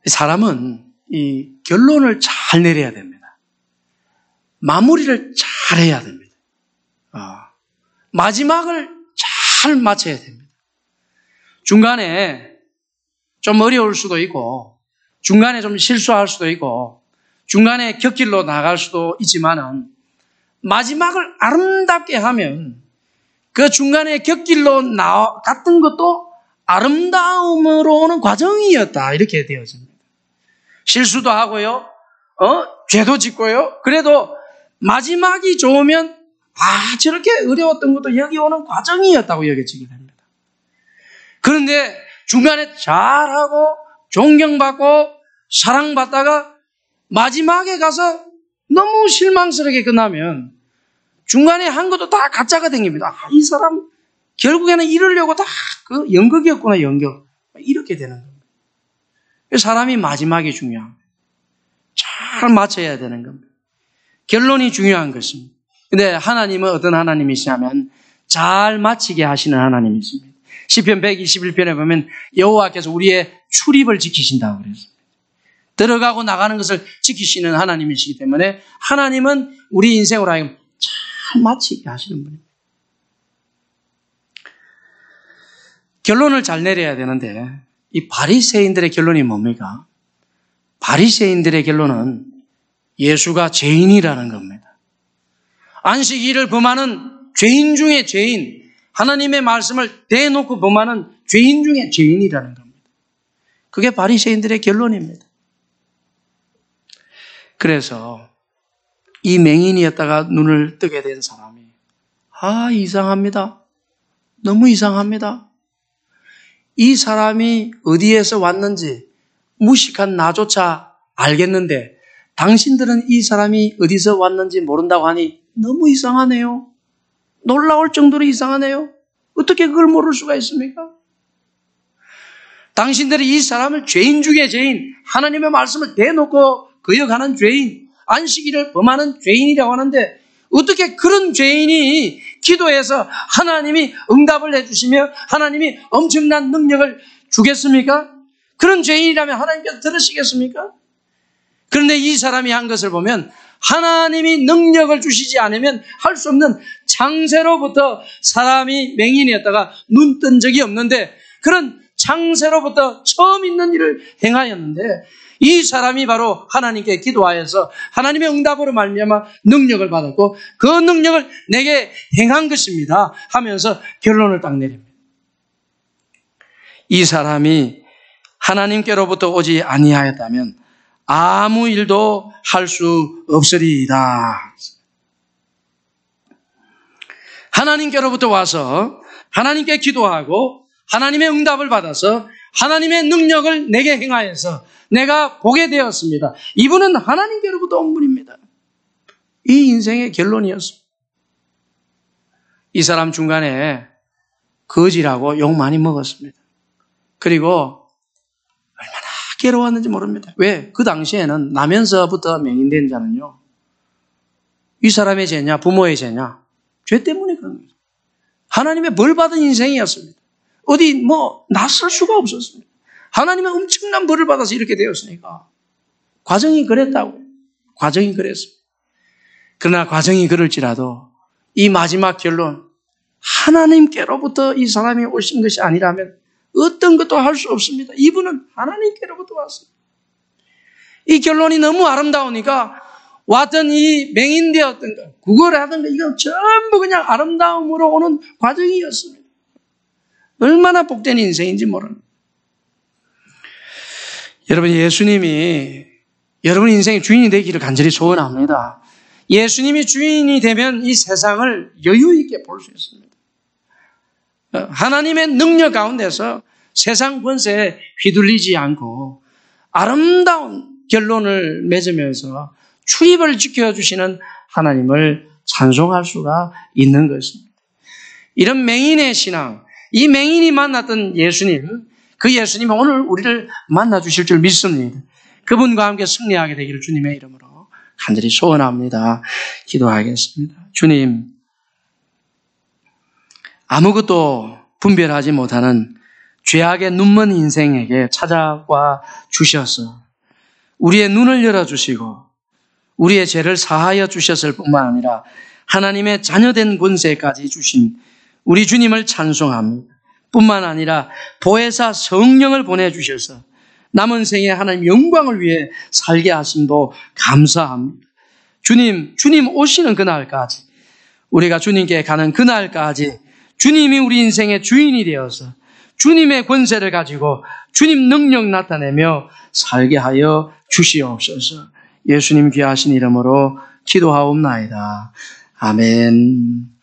사람은 이 결론을 잘 내려야 됩니다. 마무리를 잘 해야 됩니다. 마지막을 잘 맞춰야 됩니다. 중간에 좀 어려울 수도 있고, 중간에 좀 실수할 수도 있고, 중간에 곁길로 나갈 수도 있지만은, 마지막을 아름답게 하면 그 중간에 곁길로 갔던 것도 아름다움으로 오는 과정이었다. 이렇게 되어집니다. 실수도 하고요. 죄도 짓고요. 그래도 마지막이 좋으면 저렇게 어려웠던 것도 여기 오는 과정이었다고 여겨지게 됩니다. 그런데 중간에 잘하고 존경받고 사랑받다가 마지막에 가서 너무 실망스럽게 끝나면 중간에 한 것도 다 가짜가 생깁니다. 이 사람 결국에는 이러려고 다 그 연극이었구나, 연극. 이렇게 되는 겁니다. 사람이 마지막이 중요합니다. 잘 맞춰야 되는 겁니다. 결론이 중요한 것입니다. 근데 하나님은 어떤 하나님이시냐면 잘 마치게 하시는 하나님이십니다. 시편 121편에 보면 여호와께서 우리의 출입을 지키신다고 그랬습니다. 들어가고 나가는 것을 지키시는 하나님이시기 때문에 하나님은 우리 인생으로 하여금 잘 마치게 하시는 분입니다. 결론을 잘 내려야 되는데 이 바리새인들의 결론이 뭡니까? 바리새인들의 결론은 예수가 죄인이라는 겁니다. 안식일을 범하는 죄인 중에 죄인, 하나님의 말씀을 대놓고 범하는 죄인 중에 죄인이라는 겁니다. 그게 바리새인들의 결론입니다. 그래서 이 맹인이었다가 눈을 뜨게 된 사람이 이상합니다. 너무 이상합니다. 이 사람이 어디에서 왔는지 무식한 나조차 알겠는데 당신들은 이 사람이 어디서 왔는지 모른다고 하니 너무 이상하네요. 놀라울 정도로 이상하네요. 어떻게 그걸 모를 수가 있습니까? 당신들이 이 사람을 죄인 중에 죄인, 하나님의 말씀을 대놓고 거역하는 죄인, 안식일을 범하는 죄인이라고 하는데 어떻게 그런 죄인이 기도해서 하나님이 응답을 해주시며 하나님이 엄청난 능력을 주겠습니까? 그런 죄인이라면 하나님께서 들으시겠습니까? 그런데 이 사람이 한 것을 보면 하나님이 능력을 주시지 않으면 할 수 없는 창세로부터 사람이 맹인이었다가 눈 뜬 적이 없는데 그런 창세로부터 처음 있는 일을 행하였는데 이 사람이 바로 하나님께 기도하여서 하나님의 응답으로 말미암아 능력을 받았고 그 능력을 내게 행한 것입니다 하면서 결론을 딱 내립니다. 이 사람이 하나님께로부터 오지 아니하였다면 아무 일도 할 수 없으리이다. 하나님께로부터 와서 하나님께 기도하고 하나님의 응답을 받아서 하나님의 능력을 내게 행하여서 내가 보게 되었습니다. 이분은 하나님께로부터 온 분입니다. 이 인생의 결론이었습니다. 이 사람 중간에 거지라고 욕 많이 먹었습니다. 그리고 얼마나 괴로웠는지 모릅니다. 왜? 그 당시에는 나면서부터 맹인된 자는요. 이 사람의 죄냐? 부모의 죄냐? 죄 때문에 그런 거죠. 하나님의 벌 받은 인생이었습니다. 어디 낯설 수가 없었습니다. 하나님의 엄청난 벌을 받아서 이렇게 되었으니까. 과정이 그랬다고요. 과정이 그랬습니다. 그러나 과정이 그럴지라도 이 마지막 결론, 하나님께로부터 이 사람이 오신 것이 아니라면 어떤 것도 할 수 없습니다. 이분은 하나님께로부터 왔습니다. 이 결론이 너무 아름다우니까 왔던 이 맹인되었던 것, 구걸하던 것, 이건 전부 그냥 아름다움으로 오는 과정이었습니다. 얼마나 복된 인생인지 모릅니다. 여러분, 예수님이 여러분 인생의 주인이 되기를 간절히 소원합니다. 예수님이 주인이 되면 이 세상을 여유 있게 볼 수 있습니다. 하나님의 능력 가운데서 세상 권세에 휘둘리지 않고 아름다운 결론을 맺으면서 출입을 지켜주시는 하나님을 찬송할 수가 있는 것입니다. 이런 맹인의 신앙, 이 맹인이 만났던 예수님, 그 예수님이 오늘 우리를 만나주실 줄 믿습니다. 그분과 함께 승리하게 되기를 주님의 이름으로 간절히 소원합니다. 기도하겠습니다. 주님, 아무것도 분별하지 못하는 죄악의 눈먼 인생에게 찾아와 주셔서 우리의 눈을 열어주시고 우리의 죄를 사하여 주셨을 뿐만 아니라 하나님의 자녀된 권세까지 주신 우리 주님을 찬송합니다. 뿐만 아니라 보혜사 성령을 보내주셔서 남은 생에 하나님 영광을 위해 살게 하심도 감사합니다. 주님 오시는 그날까지, 우리가 주님께 가는 그날까지 주님이 우리 인생의 주인이 되어서 주님의 권세를 가지고 주님 능력 나타내며 살게 하여 주시옵소서. 예수님 귀하신 이름으로 기도하옵나이다. 아멘.